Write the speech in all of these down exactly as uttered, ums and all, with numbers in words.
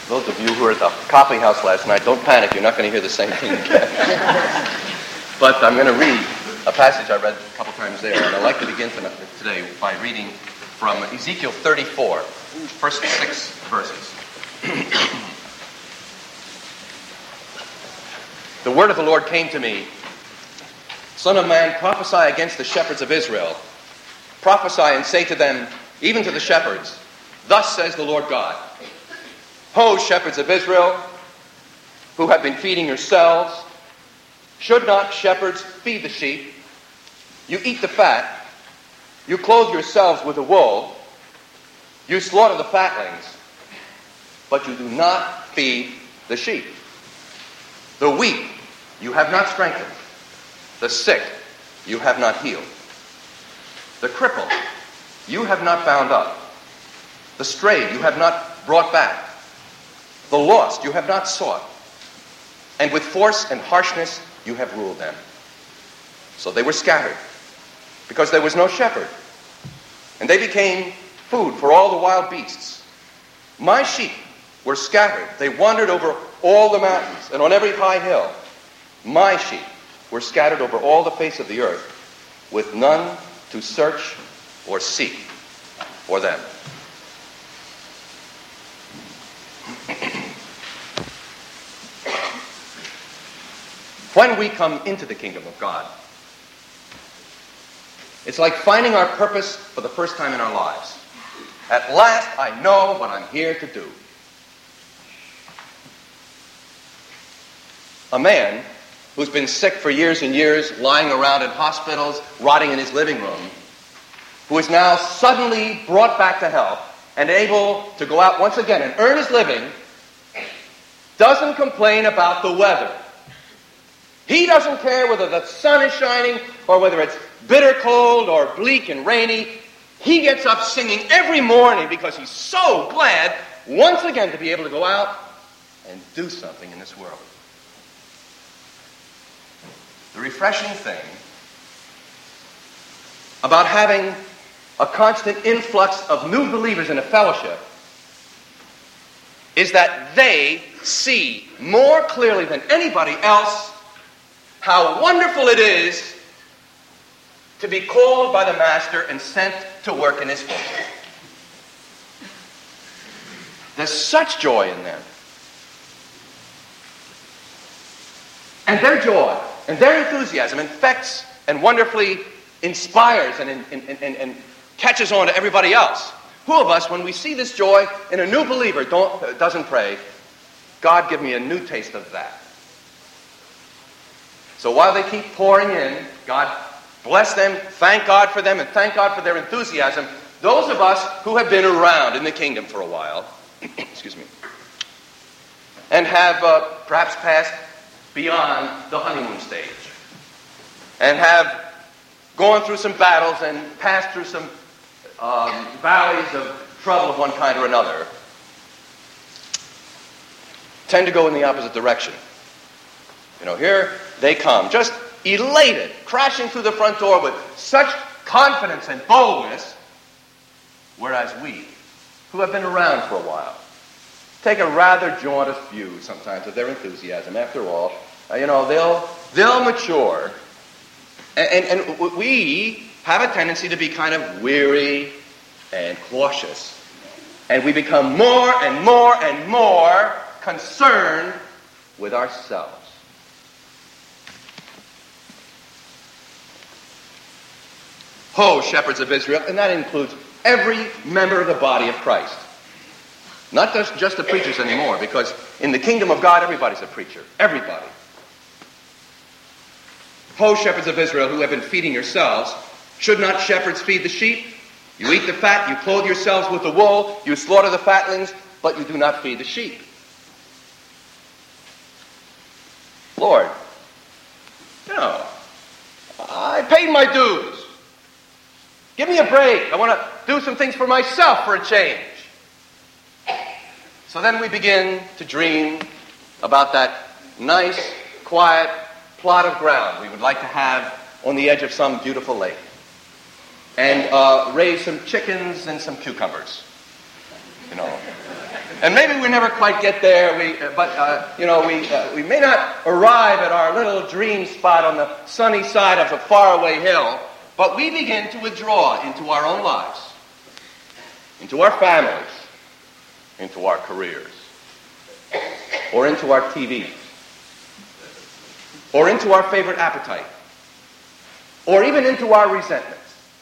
Those of you who were at the coffee house last night, don't panic. You're not going to hear the same thing again. But I'm going to read a passage I read a couple times there, and I'd like to begin today by reading from Ezekiel thirty-four, first six verses. The word of the Lord came to me, Son of man, prophesy against the shepherds of Israel. Prophesy and say to them, even to the shepherds, thus says the Lord God, Ho, shepherds of Israel, who have been feeding yourselves, should not shepherds feed the sheep? You eat the fat, you clothe yourselves with the wool, you slaughter the fatlings, but you do not feed the sheep. The weak you have not strengthened, the sick you have not healed, the crippled you have not bound up, the strayed you have not brought back, the lost you have not sought, and with force and harshness you have ruled them. So they were scattered, because there was no shepherd, and they became food for all the wild beasts. My sheep were scattered. They wandered over all the mountains and on every high hill. My sheep were scattered over all the face of the earth, with none to search or seek for them. When we come into the kingdom of God, it's like finding our purpose for the first time in our lives. At last, I know what I'm here to do. A man who's been sick for years and years, lying around in hospitals, rotting in his living room, who is now suddenly brought back to health and able to go out once again and earn his living, doesn't complain about the weather. He doesn't care whether the sun is shining or whether it's bitter cold or bleak and rainy. He gets up singing every morning because he's so glad once again to be able to go out and do something in this world. The refreshing thing about having a constant influx of new believers in a fellowship is that they see more clearly than anybody else how wonderful it is to be called by the Master and sent to work in his kingdom. There's such joy in them. And their joy and their enthusiasm infects and wonderfully inspires and, and, and, and, and catches on to everybody else. Who of us, when we see this joy in a new believer, don't, doesn't pray, God, give me a new taste of that? So while they keep pouring in, God bless them, thank God for them, and thank God for their enthusiasm. Those of us who have been around in the kingdom for a while, excuse me, and have uh, perhaps passed beyond the honeymoon stage, and have gone through some battles and passed through some um, valleys of trouble of one kind or another, tend to go in the opposite direction. You know, here they come, just elated, crashing through the front door with such confidence and boldness, whereas we, who have been around for a while, take a rather jaundiced view sometimes of their enthusiasm. After all, uh, you know, they'll they'll mature, and, and, and we have a tendency to be kind of weary and cautious, and we become more and more and more concerned with ourselves. Ho, shepherds of Israel, and that includes every member of the body of Christ. Not just, just the preachers anymore, because in the kingdom of God, everybody's a preacher. Everybody. Ho, shepherds of Israel, who have been feeding yourselves, should not shepherds feed the sheep? You eat the fat, you clothe yourselves with the wool, you slaughter the fatlings, but you do not feed the sheep. Lord, you know, I paid my dues. Give me a break. I want to do some things for myself for a change. So then we begin to dream about that nice, quiet plot of ground we would like to have on the edge of some beautiful lake. And uh, raise some chickens and some cucumbers. You know. And maybe we never quite get there, we, but, uh, you know, we, uh, we may not arrive at our little dream spot on the sunny side of a faraway hill, but we begin to withdraw into our own lives, into our families, into our careers, or into our T V, or into our favorite appetite, or even into our resentments.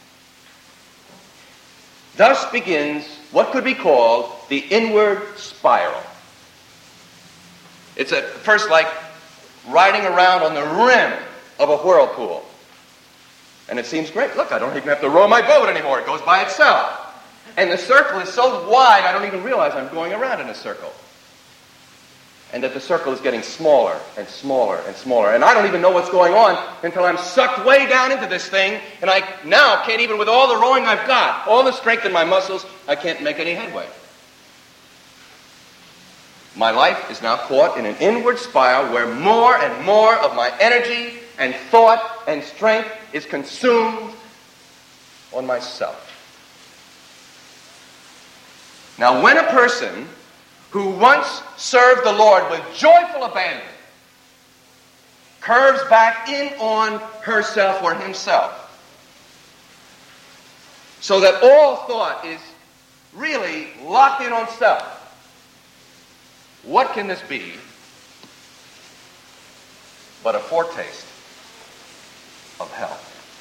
Thus begins what could be called the inward spiral. It's at first like riding around on the rim of a whirlpool. And it seems great. Look, I don't even have to row my boat anymore. It goes by itself. And the circle is so wide, I don't even realize I'm going around in a circle. And that the circle is getting smaller and smaller and smaller. And I don't even know what's going on until I'm sucked way down into this thing, and I now can't even, with all the rowing I've got, all the strength in my muscles, I can't make any headway. My life is now caught in an inward spiral where more and more of my energy and thought and strength is consumed on myself. Now, when a person who once served the Lord with joyful abandon curves back in on herself or himself, so that all thought is really locked in on self, what can this be but a foretaste of hell?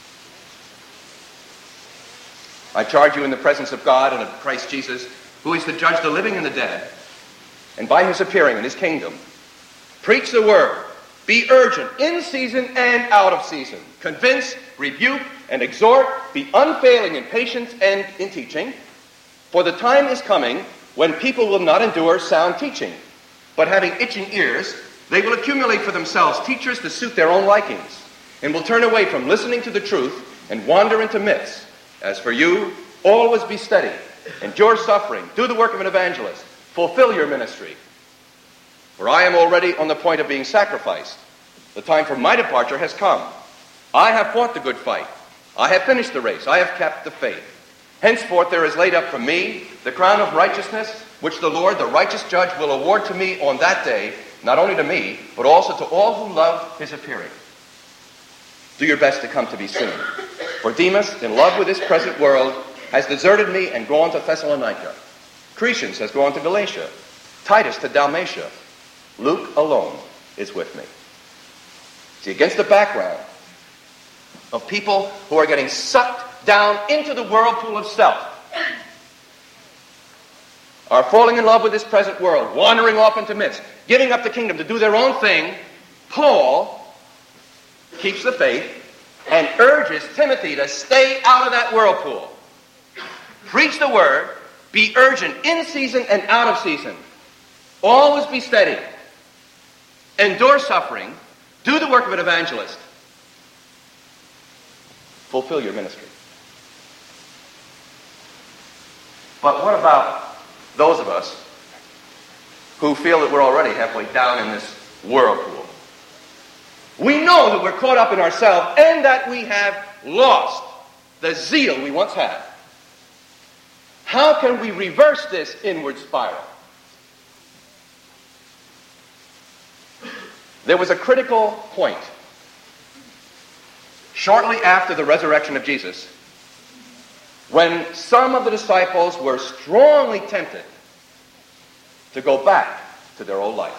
I charge you in the presence of God and of Christ Jesus, who is to judge the living and the dead, and by his appearing in his kingdom, preach the word, be urgent, in season and out of season, convince, rebuke, and exhort, be unfailing in patience and in teaching, for the time is coming when people will not endure sound teaching, but having itching ears, they will accumulate for themselves teachers to suit their own likings, and will turn away from listening to the truth and wander into myths. As for you, always be steady, endure suffering, do the work of an evangelist, fulfill your ministry. For I am already on the point of being sacrificed. The time for my departure has come. I have fought the good fight. I have finished the race. I have kept the faith. Henceforth there is laid up for me the crown of righteousness, which the Lord, the righteous judge, will award to me on that day, not only to me, but also to all who love his appearing. Do your best to come to me soon. For Demas, in love with this present world, has deserted me and gone to Thessalonica. Crescens has gone to Galatia, Titus to Dalmatia. Luke alone is with me. See, against the background of people who are getting sucked down into the whirlpool of self, are falling in love with this present world, wandering off into myths, giving up the kingdom to do their own thing, Paul keeps the faith and urges Timothy to stay out of that whirlpool. Preach the word, be urgent in season and out of season. Always be steady. Endure suffering. Do the work of an evangelist. Fulfill your ministry. But what about those of us who feel that we're already halfway down in this whirlpool? We know that we're caught up in ourselves and that we have lost the zeal we once had. How can we reverse this inward spiral? There was a critical point shortly after the resurrection of Jesus when some of the disciples were strongly tempted to go back to their old life.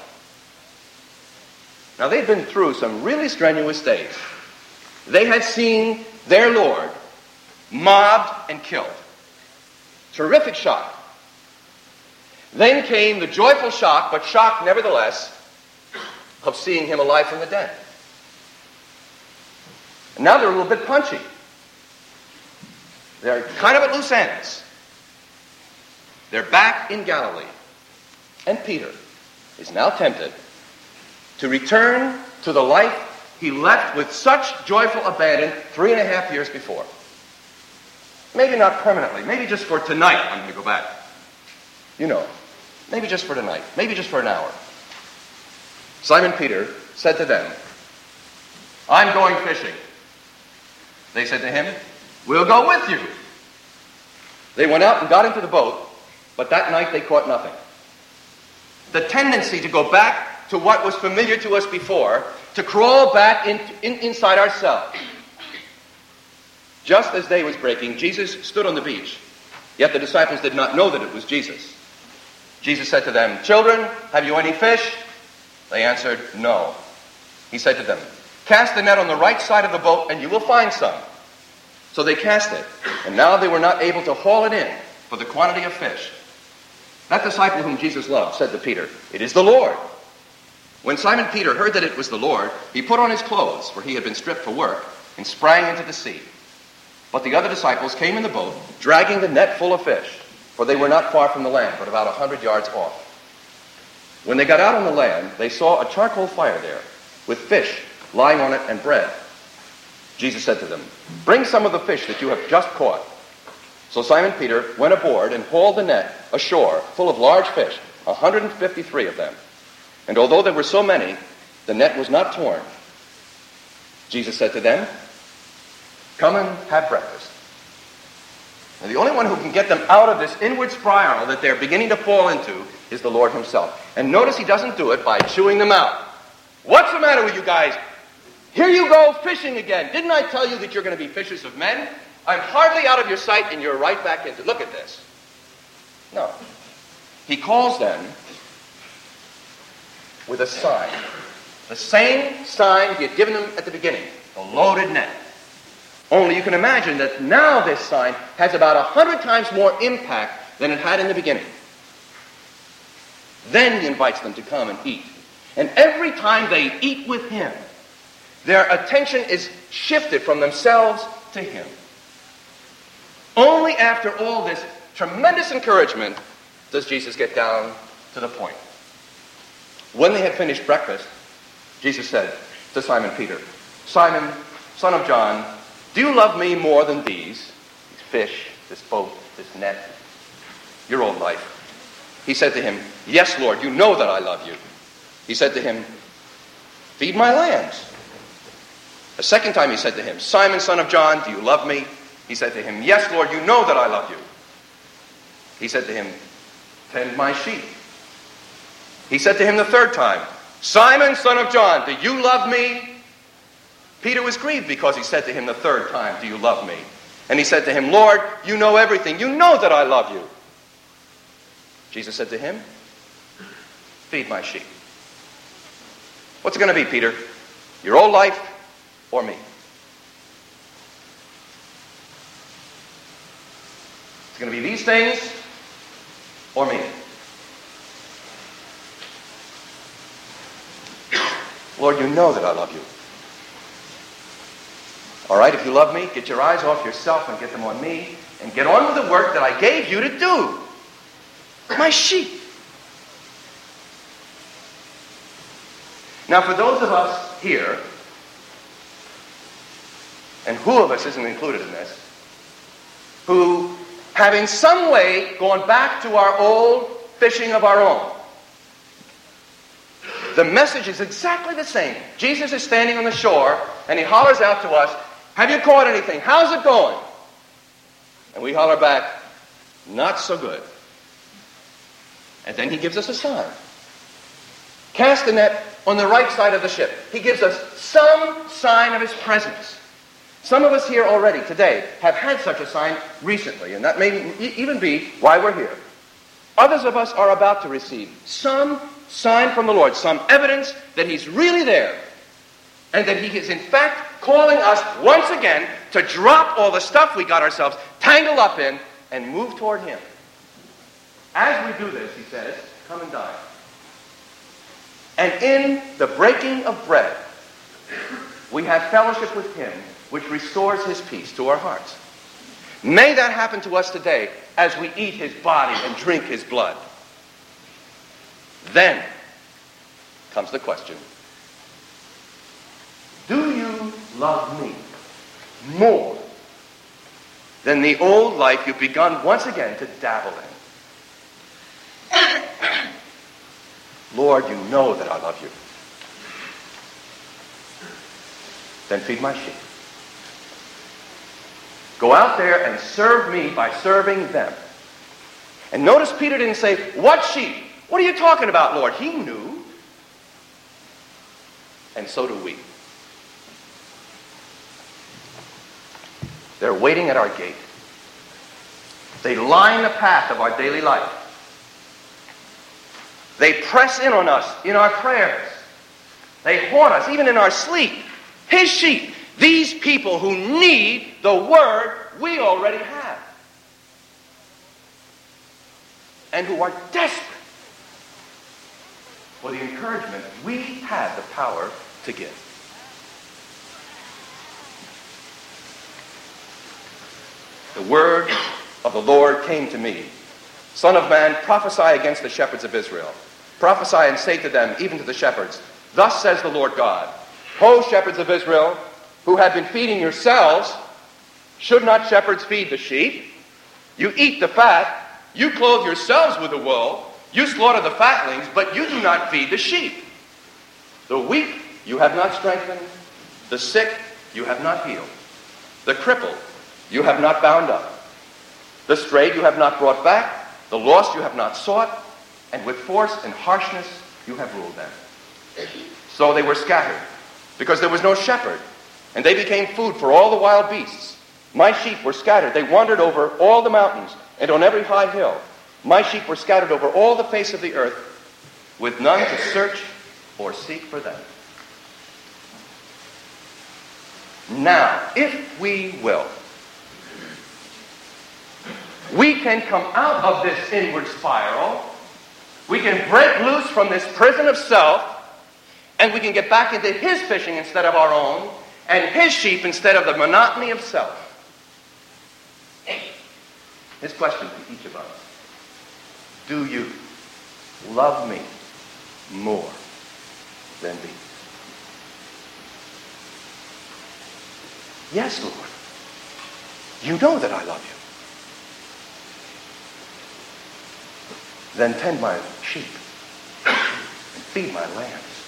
Now, they'd been through some really strenuous days. They had seen their Lord mobbed and killed. Terrific shock. Then came the joyful shock, but shock nevertheless, of seeing him alive from the dead. And now they're a little bit punchy. They're kind of at loose ends. They're back in Galilee. And Peter is now tempted to return to the life he left with such joyful abandon three and a half years before. Maybe not permanently. Maybe just for tonight I'm going to go back. You know, maybe just for tonight. Maybe just for an hour. Simon Peter said to them, I'm going fishing. They said to him, we'll go with you. They went out and got into the boat, but that night they caught nothing. the tendency to go back to what was familiar to us before, to crawl back in, in, inside ourselves. Just as day was breaking, Jesus stood on the beach. Yet the disciples did not know that it was Jesus. Jesus said to them, "Children, have you any fish?" They answered, "No." He said to them, "Cast the net on the right side of the boat, and you will find some." So they cast it, and now they were not able to haul it in for the quantity of fish. That disciple whom Jesus loved said to Peter, "It is the Lord." When Simon Peter heard that it was the Lord, he put on his clothes, for he had been stripped for work, and sprang into the sea. But the other disciples came in the boat, dragging the net full of fish, for they were not far from the land, but about a hundred yards off. When they got out on the land, they saw a charcoal fire there, with fish lying on it and bread. Jesus said to them, "Bring some of the fish that you have just caught." So Simon Peter went aboard and hauled the net ashore, full of large fish, one hundred fifty-three of them. And although there were so many, the net was not torn. Jesus said to them, "Come and have breakfast." And the only one who can get them out of this inward spiral that they're beginning to fall into is the Lord himself. And notice he doesn't do it by chewing them out. "What's the matter with you guys? Here you go fishing again. Didn't I tell you that you're going to be fishers of men? I'm hardly out of your sight and you're right back into it. Look at this." No. He calls them with a sign. The same sign he had given them at the beginning, the loaded net. Only you can imagine that now this sign has about a hundred times more impact than it had in the beginning. Then he invites them to come and eat. And every time they eat with him, their attention is shifted from themselves to him. Only after all this tremendous encouragement does Jesus get down to the point. When they had finished breakfast, Jesus said to Simon Peter, "Simon, son of John, do you love me more than these? These fish, this boat, this net, your own life?" He said to him, "Yes, Lord, you know that I love you." He said to him, "Feed my lambs." A second time he said to him, "Simon, son of John, do you love me?" He said to him, "Yes, Lord, you know that I love you." He said to him, "Tend my sheep." He said to him the third time, "Simon, son of John, do you love me?" Peter was grieved because he said to him the third time, "Do you love me?" And he said to him, "Lord, you know everything. You know that I love you." Jesus said to him, "Feed my sheep." What's it going to be, Peter? Your old life or me? It's going to be these things or me. Lord, you know that I love you. All right, if you love me, get your eyes off yourself and get them on me, and get on with the work that I gave you to do. My sheep. Now, for those of us here, and who of us isn't included in this, who have in some way gone back to our old fishing of our own, the message is exactly the same. Jesus is standing on the shore, and he hollers out to us, "Have you caught anything? How's it going?" And we holler back, "Not so good." And then he gives us a sign. Cast the net on the right side of the ship. He gives us some sign of his presence. Some of us here already today have had such a sign recently, and that may even be why we're here. Others of us are about to receive some sign from the Lord, some evidence that he's really there, and that he is in fact calling us once again to drop all the stuff we got ourselves tangled up in and move toward him. As we do this, he says, "Come and dine." And in the breaking of bread, we have fellowship with him, which restores his peace to our hearts. May that happen to us today as we eat his body and drink his blood. Then comes the question, do you love me more than the old life you've begun once again to dabble in? Lord, you know that I love you. Then feed my sheep. Go out there and serve me by serving them. And notice Peter didn't say, "What sheep?" What are you talking about, Lord? He knew. And so do we. They're waiting at our gate. They line the path of our daily life. They press in on us in our prayers. They haunt us even in our sleep. His sheep, these people who need the word we already have. And who are desperate for the encouragement we have the power to give. The word of the Lord came to me. Son of man, prophesy against the shepherds of Israel. Prophesy and say to them, even to the shepherds, thus says the Lord God, O shepherds of Israel, who have been feeding yourselves, should not shepherds feed the sheep? You eat the fat, you clothe yourselves with the wool, you slaughter the fatlings, but you do not feed the sheep. The weak you have not strengthened, the sick you have not healed, the crippled you have not bound up, the strayed you have not brought back, the lost you have not sought, and with force and harshness you have ruled them. So they were scattered, because there was no shepherd, and they became food for all the wild beasts. My sheep were scattered. They wandered over all the mountains and on every high hill. My sheep were scattered over all the face of the earth, with none to search or seek for them. Now, if we will, we can come out of this inward spiral. We can break loose from this prison of self, and we can get back into his fishing instead of our own, and his sheep instead of the monotony of self. His question to each of us: do you love me more than these? Yes, Lord. You know that I love you. Then tend my sheep and feed my lambs.